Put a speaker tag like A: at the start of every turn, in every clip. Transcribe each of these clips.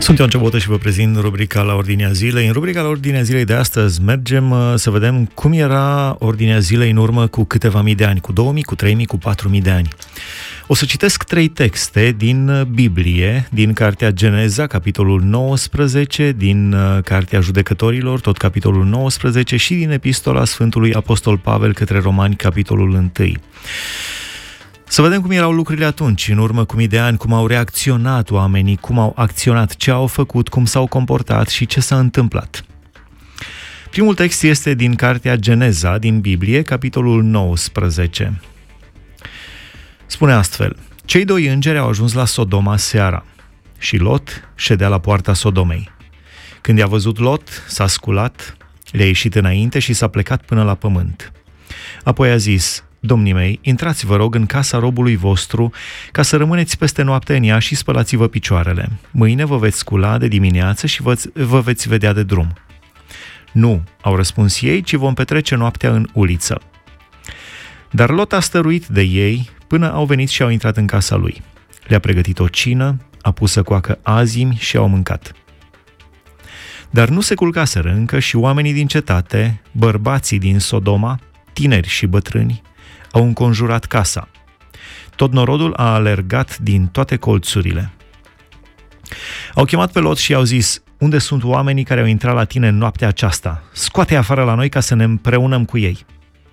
A: Sunt Ioan Ciobotă și vă prezint rubrica La Ordinea Zilei. În rubrica La Ordinea Zilei de astăzi mergem să vedem cum era Ordinea Zilei în urmă cu câteva mii de ani, cu 2000, cu 3000, cu 4000 de ani. O să citesc 3 texte din Biblie, din Cartea Geneza, capitolul 19, din Cartea Judecătorilor, tot capitolul 19, și din Epistola Sfântului Apostol Pavel către Romani, capitolul 1. Să vedem cum erau lucrurile atunci, în urmă cu mii de ani, cum au reacționat oamenii, cum au acționat, ce au făcut, cum s-au comportat și ce s-a întâmplat. Primul text este din Cartea Geneza, din Biblie, capitolul 19. Spune astfel: cei 2 îngeri au ajuns la Sodoma seara și Lot ședea la poarta Sodomei. Când i-a văzut Lot, s-a sculat, le-a ieșit înainte și s-a plecat până la pământ. Apoi a zis: domnii mei, intrați, vă rog, în casa robului vostru, ca să rămâneți peste noapte în ea și spălați-vă picioarele. Mâine vă veți scula de dimineață și vă veți vedea de drum. Nu, au răspuns ei, ci vom petrece noaptea în uliță. Dar Lot a stăruit de ei până au venit și au intrat în casa lui. Le-a pregătit o cină, a pus să coacă azimi și au mâncat. Dar nu se culcaseră încă și oamenii din cetate, bărbații din Sodoma, tineri și bătrâni, au înconjurat casa. Tot norodul a alergat din toate colțurile. Au chemat pe Lot și i-au zis: unde sunt oamenii care au intrat la tine în noaptea aceasta? Scoate-i afară la noi ca să ne împreunăm cu ei.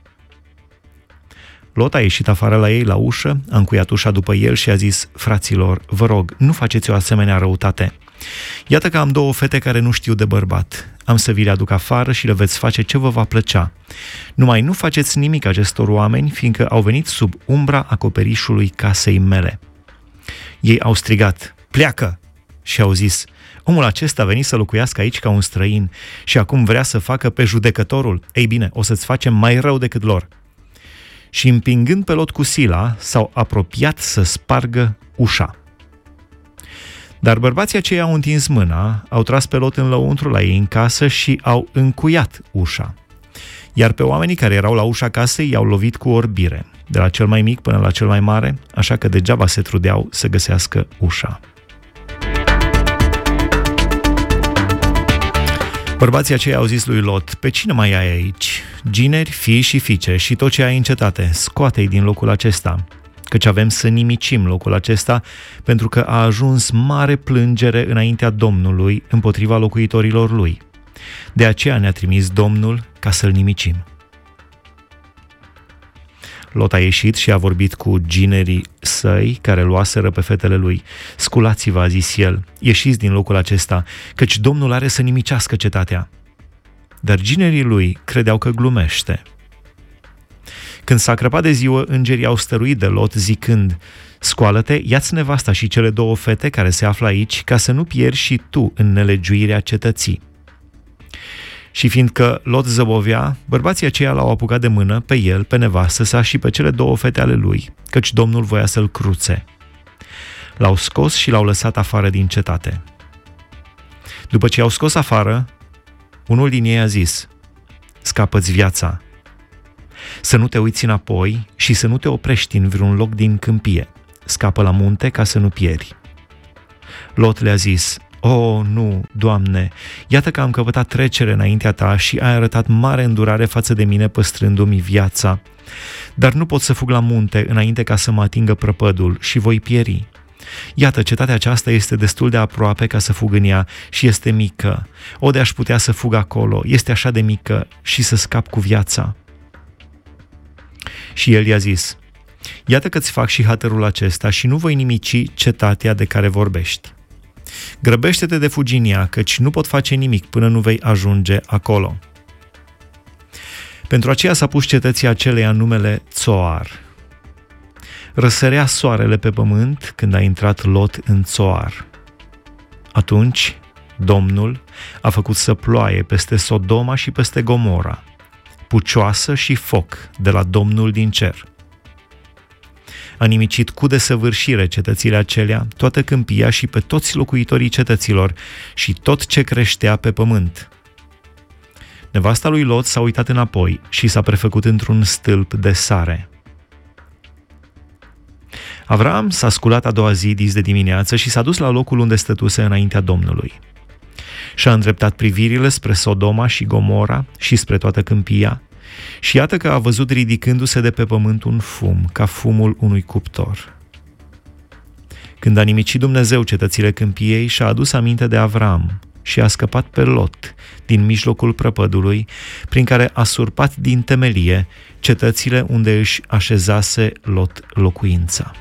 A: Lot a ieșit afară la ei la ușă, a încuiat ușa după el și a zis: fraților, vă rog, nu faceți o asemenea răutate. Iată că am 2 fete care nu știu de bărbat. Am să vi le aduc afară și le veți face ce vă va plăcea. Numai nu faceți nimic acestor oameni, fiindcă au venit sub umbra acoperișului casei mele. Ei au strigat: pleacă! Și au zis: omul acesta a venit să locuiască aici ca un străin și acum vrea să facă pe judecătorul. Ei bine, o să-ți facem mai rău decât lor. Și împingând pe Lot cu sila, s-au apropiat să spargă ușa. Dar bărbații aceia au întins mâna, au tras pe Lot în lăuntru la ei în casă și au încuiat ușa. Iar pe oamenii care erau la ușa casei i-au lovit cu orbire, de la cel mai mic până la cel mai mare, așa că degeaba se trudeau să găsească ușa. Bărbații aceia au zis lui Lot: pe cine mai ai aici? Gineri, fii și fiice și tot ce ai în cetate, scoate-i din locul acesta, căci avem să nimicim locul acesta, pentru că a ajuns mare plângere înaintea Domnului împotriva locuitorilor lui. De aceea ne-a trimis Domnul ca să-l nimicim. Lot a ieșit și a vorbit cu ginerii săi care luaseră pe fetele lui. Sculați-vă, a zis el, ieșiți din locul acesta, căci Domnul are să nimicească cetatea. Dar ginerii lui credeau că glumește. Când s-a crăpat de ziua, îngerii au stăruit de Lot zicând: scoală-te, ia-ți nevasta și cele 2 fete care se află aici, ca să nu pieri și tu în nelegiuirea cetății. Și fiindcă Lot zăbovea, bărbații aceia l-au apucat de mână pe el, pe nevastă sa și pe cele 2 fete ale lui, căci Domnul voia să-l cruțe. L-au scos și l-au lăsat afară din cetate. După ce i-au scos afară, unul din ei a zis: scapă-ți viața, să nu te uiți înapoi și să nu te oprești în vreun loc din câmpie. Scapă la munte ca să nu pieri. Lot le-a zis: o, nu, Doamne, iată că am căpătat trecere înaintea ta și ai arătat mare îndurare față de mine păstrându-mi viața. Dar nu pot să fug la munte înainte ca să mă atingă prăpădul și voi pieri. Iată, cetatea aceasta este destul de aproape ca să fug în ea și este mică. O, de-aș putea să fug acolo, este așa de mică, și să scap cu viața. Și el i-a zis: iată că-ți fac și hatărul acesta și nu voi nimici cetatea de care vorbești. Grăbește-te de fugi în ea, căci nu pot face nimic până nu vei ajunge acolo. Pentru aceea s-a pus cetății aceleia numele Țoar. Răsărea soarele pe pământ când a intrat Lot în Țoar. Atunci Domnul a făcut să ploaie peste Sodoma și peste Gomora, pucioasă și foc de la Domnul din cer. A nimicit cu desăvârșire cetățile acelea, toată câmpia și pe toți locuitorii cetăților și tot ce creștea pe pământ. Nevasta lui Lot s-a uitat înapoi și s-a prefăcut într-un stâlp de sare. Avram s-a sculat a doua zi, dis de dimineață, și s-a dus la locul unde stătuse înaintea Domnului. Și-a îndreptat privirile spre Sodoma și Gomora și spre toată câmpia, și iată că a văzut ridicându-se de pe pământ un fum, ca fumul unui cuptor. Când a nimicit Dumnezeu cetățile câmpiei, și-a adus aminte de Avram și a scăpat pe Lot din mijlocul prăpădului, prin care a surpat din temelie cetățile unde își așezase Lot locuința.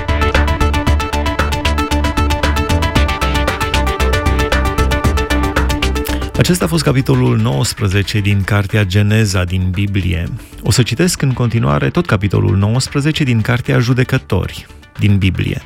A: Acesta a fost capitolul 19 din Cartea Geneza din Biblie. O să citesc în continuare tot capitolul 19 din Cartea Judecători din Biblie.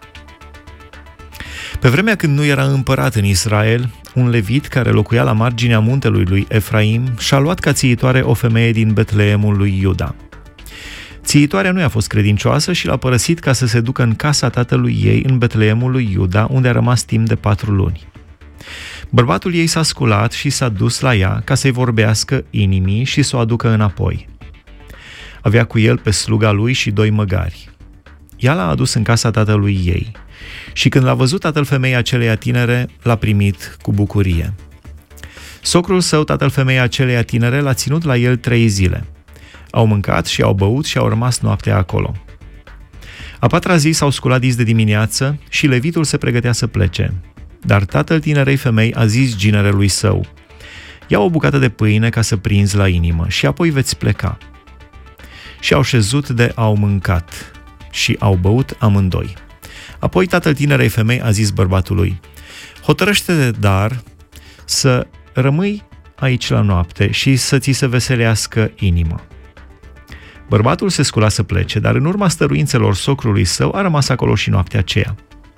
A: Pe vremea când nu era împărat în Israel, un levit care locuia la marginea muntelui lui Efraim și-a luat ca țiitoare o femeie din Betleemul lui Iuda. Țiitoarea nu i-a fost credincioasă și l-a părăsit ca să se ducă în casa tatălui ei în Betleemul lui Iuda, unde a rămas timp de 4 luni. Bărbatul ei s-a sculat și s-a dus la ea ca să-i vorbească inimii și să o aducă înapoi. Avea cu el pe sluga lui și 2 măgari. Ea l-a adus în casa tatălui ei și când l-a văzut tatăl femeii aceleia tinere, l-a primit cu bucurie. Socrul său, tatăl femeii aceleia tinere, l-a ținut la el 3 zile. Au mâncat și au băut și au rămas noaptea acolo. A 4-a zi s-au sculat dis de dimineață și levitul se pregătea să plece. Dar tatăl tinerei femei a zis ginerelui său: ia o bucată de pâine ca să prinzi la inimă și apoi veți pleca. Și au șezut de au mâncat și au băut amândoi. Apoi tatăl tinerei femei a zis bărbatului: hotărăște-te dar să rămâi aici la noapte și să ți se veselească inima. Bărbatul se scula să plece, dar în urma stăruințelor socrului său a rămas acolo și noaptea aceea.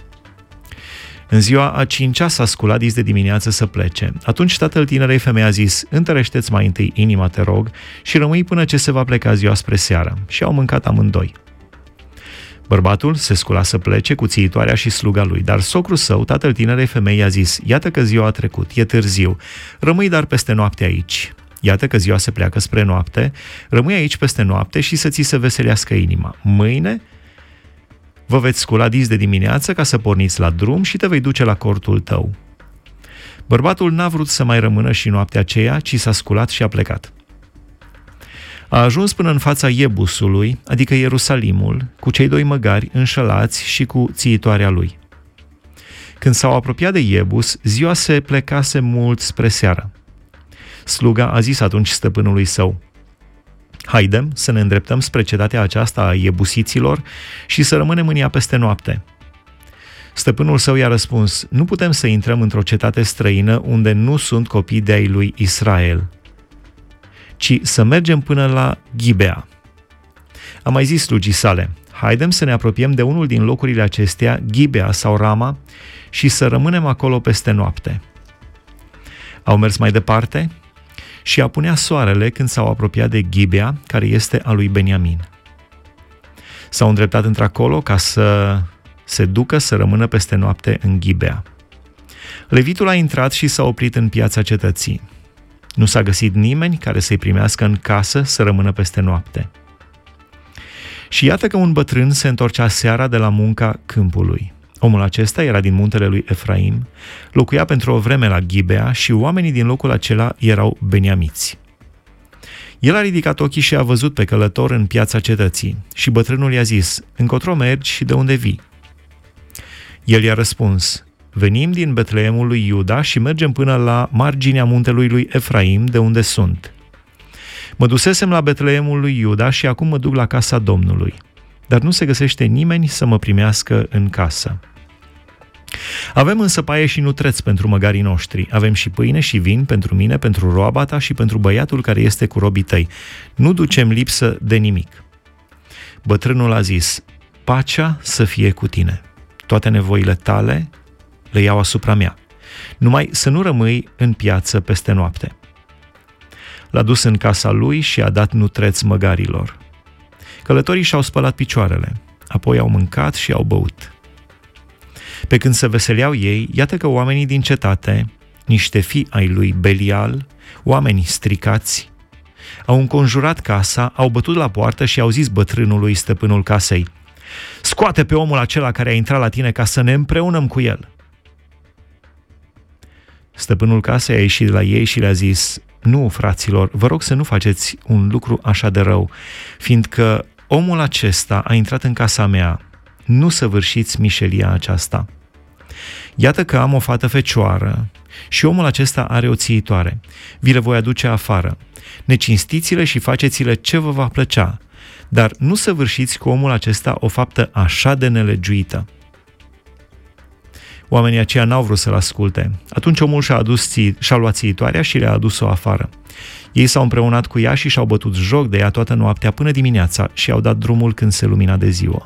A: În ziua a 5-a s-a sculat dis de dimineață să plece. Atunci tatăl tinerei femei a zis: întărește-ți mai întâi inima, te rog, și rămâi până ce se va pleca ziua spre seară. Și au mâncat amândoi. Bărbatul se scula să plece cu țiitoarea și sluga lui, dar socrul său, tatăl tinerei femei, i-a zis: iată că ziua a trecut, e târziu, rămâi dar peste noapte aici. Iată că ziua se pleacă spre noapte, rămâi aici peste noapte și să ți se veselească inima. Mâine vă veți scula dis de dimineață ca să porniți la drum și te vei duce la cortul tău. Bărbatul n-a vrut să mai rămână și noaptea aceea, ci s-a sculat și a plecat. A ajuns până în fața Iebusului, adică Ierusalimul, cu cei 2 măgari înșelați și cu țiitoarea lui. Când s-au apropiat de Iebus, ziua se plecase mult spre seară. Sluga a zis atunci stăpânului său: haidem să ne îndreptăm spre cetatea aceasta a iebusiților și să rămânem în ea peste noapte. Stăpânul său i-a răspuns: nu putem să intrăm într-o cetate străină unde nu sunt copii de ai lui Israel, ci să mergem până la Gibea. A mai zis slugii sale: haidem să ne apropiem de unul din locurile acestea, Gibea sau Rama, și să rămânem acolo peste noapte. Au mers mai departe și apunea soarele când s-au apropiat de Gibea, care este a lui Beniamin. S-au îndreptat într-acolo ca să se ducă să rămână peste noapte în Gibea. Levitul a intrat și s-a oprit în piața cetății. Nu s-a găsit nimeni care să-i primească în casă să rămână peste noapte. Și iată că un bătrân se întorcea seara de la munca câmpului. Omul acesta era din muntele lui Efraim, locuia pentru o vreme la Gibea și oamenii din locul acela erau beniamiți. El a ridicat ochii și a văzut pe călător în piața cetății și bătrânul i-a zis: încotro mergi și de unde vii? El i-a răspuns: venim din Betleemul lui Iuda și mergem până la marginea muntelui lui Efraim, de unde sunt. Mă dusesem la Betleemul lui Iuda și acum mă duc la casa Domnului, dar nu se găsește nimeni să mă primească în casă. Avem însă paie și nutreț pentru măgarii noștri, avem și pâine și vin pentru mine, pentru roaba ta și pentru băiatul care este cu robii tăi. Nu ducem lipsă de nimic. Bătrânul a zis: pacea să fie cu tine. Toate nevoile tale le iau asupra mea. Numai să nu rămâi în piață peste noapte. L-a dus în casa lui și a dat nutreț măgarilor. Călătorii și-au spălat picioarele, apoi au mâncat și au băut. Pe când se veseleau ei, iată că oamenii din cetate, niște fii ai lui Belial, oameni stricați, au înconjurat casa, au bătut la poartă și au zis bătrânului, stăpânul casei: scoate pe omul acela care a intrat la tine ca să ne împreunăm cu el. Stăpânul casei a ieșit de la ei și le-a zis: nu, fraților, vă rog să nu faceți un lucru așa de rău, fiindcă omul acesta a intrat în casa mea, nu săvârșiți mișelia aceasta. Iată că am o fată fecioară și omul acesta are o țiitoare. Vi le voi aduce afară. Necinstiți-le și faceți-le ce vă va plăcea, dar nu săvârșiți cu omul acesta o faptă așa de nelegiuită. Oamenii aceia n-au vrut să-l asculte. Atunci omul și-a luat țiitoarea și le-a adus-o afară. Ei s-au împreunat cu ea și și-au bătut joc de ea toată noaptea până dimineața și au dat drumul când se lumina de ziua.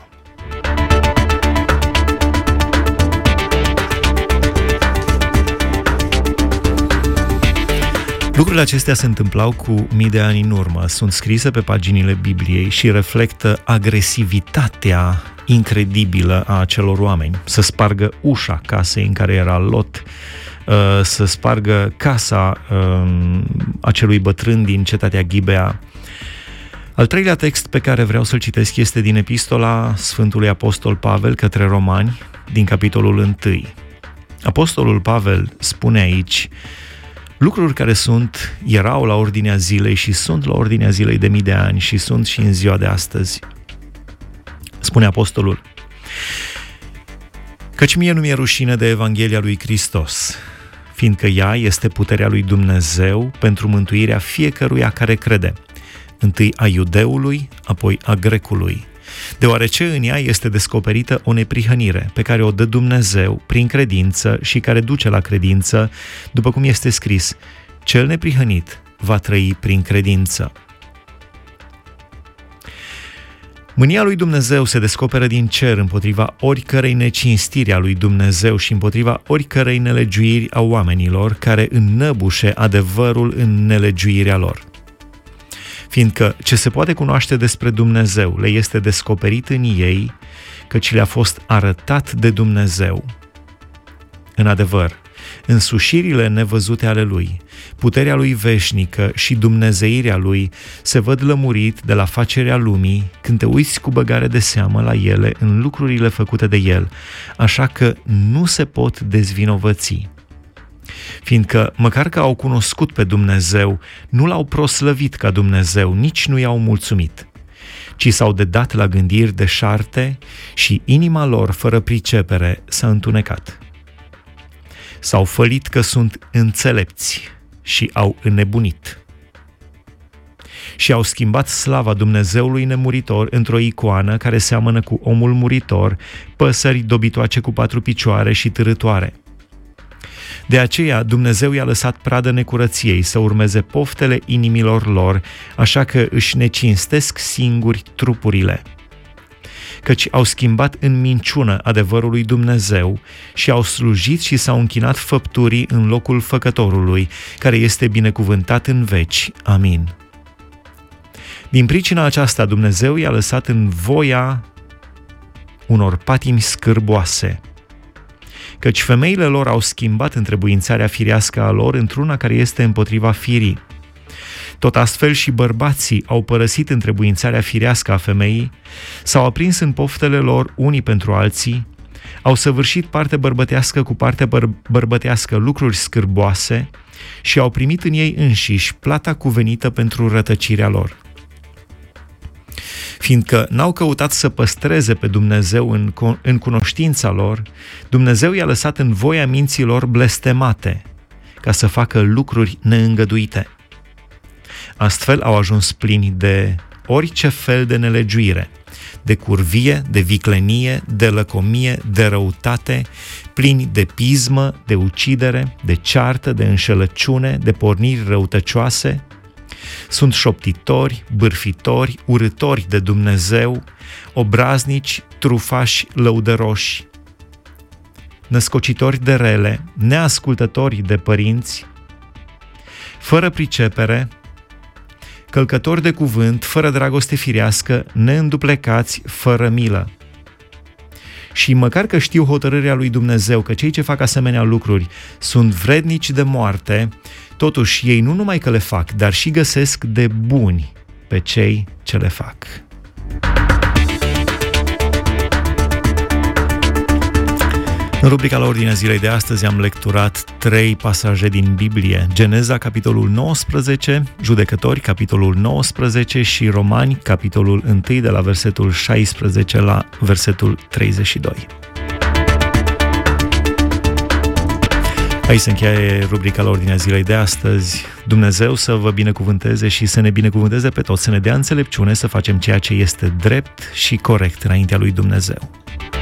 A: Lucrurile acestea se întâmplau cu mii de ani în urmă, sunt scrise pe paginile Bibliei și reflectă agresivitatea incredibilă a acelor oameni. Să spargă ușa casei în care era Lot, să spargă casa acelui bătrân din cetatea Ghibea. Al treilea text pe care vreau să-l citesc este din epistola Sfântului Apostol Pavel către Romani, din capitolul 1. Apostolul Pavel spune aici lucruri care erau la ordinea zilei și sunt la ordinea zilei de mii de ani și sunt și în ziua de astăzi. Spune apostolul: căci mie nu mi-e rușine de Evanghelia lui Hristos, fiindcă ea este puterea lui Dumnezeu pentru mântuirea fiecăruia care crede, întâi a iudeului, apoi a grecului, deoarece în ea este descoperită o neprihănire pe care o dă Dumnezeu prin credință și care duce la credință, după cum este scris: cel neprihănit va trăi prin credință. Mânia lui Dumnezeu se descoperă din cer împotriva oricărei necinstiri a lui Dumnezeu și împotriva oricărei nelegiuiri a oamenilor care înnăbușe adevărul în nelegiuirea lor. Fiindcă ce se poate cunoaște despre Dumnezeu le este descoperit în ei, căci le-a fost arătat de Dumnezeu. În adevăr, însușirile nevăzute ale Lui, puterea Lui veșnică și dumnezeirea Lui se văd lămurit de la facerea lumii când te uiți cu băgare de seamă la ele în lucrurile făcute de El, așa că nu se pot dezvinovăți. Fiindcă, măcar că au cunoscut pe Dumnezeu, nu l-au proslăvit ca Dumnezeu, nici nu i-au mulțumit, ci s-au dedat la gândiri deșarte și inima lor, fără pricepere, s-a întunecat. S-au fălit că sunt înțelepți și au înnebunit. Și au schimbat slava Dumnezeului nemuritor într-o icoană care seamănă cu omul muritor, păsări dobitoace cu 4 picioare și târâtoare. De aceea Dumnezeu i-a lăsat pradă necurăției să urmeze poftele inimilor lor, așa că își necinstesc singuri trupurile. Căci au schimbat în minciună adevărul lui Dumnezeu și au slujit și s-au închinat făpturii în locul Făcătorului, care este binecuvântat în veci. Amin. Din pricina aceasta Dumnezeu i-a lăsat în voia unor patimi scârboase, căci femeile lor au schimbat întrebuințarea firească a lor într-una care este împotriva firii. Tot astfel și bărbații au părăsit întrebuințarea firească a femeii, s-au aprins în poftele lor unii pentru alții, au săvârșit parte bărbătească cu parte bărbătească lucruri scârboase și au primit în ei înșiși plata cuvenită pentru rătăcirea lor. Fiindcă n-au căutat să păstreze pe Dumnezeu în cunoștința lor, Dumnezeu i-a lăsat în voia minților blestemate, ca să facă lucruri neîngăduite. Astfel au ajuns plini de orice fel de nelegiuire, de curvie, de viclenie, de lăcomie, de răutate, plini de pismă, de ucidere, de ceartă, de înșelăciune, de porniri răutăcioase. Sunt șoptitori, bârfitori, urâtori de Dumnezeu, obraznici, trufași, lăudăroși, născocitori de rele, neascultători de părinți, fără pricepere, călcători de cuvânt, fără dragoste firească, neînduplecați, fără milă. Și măcar că știu hotărârea lui Dumnezeu că cei ce fac asemenea lucruri sunt vrednici de moarte, totuși ei nu numai că le fac, dar și găsesc de buni pe cei ce le fac. În rubrica la ordinea zilei de astăzi am lecturat 3 pasaje din Biblie: Geneza, capitolul 19, Judecători, capitolul 19 și Romani, capitolul 1, de la versetul 16 la versetul 32. Aici se încheie rubrica la ordinea zilei de astăzi. Dumnezeu să vă binecuvânteze și să ne binecuvânteze pe toți, să ne dea înțelepciune să facem ceea ce este drept și corect înaintea lui Dumnezeu.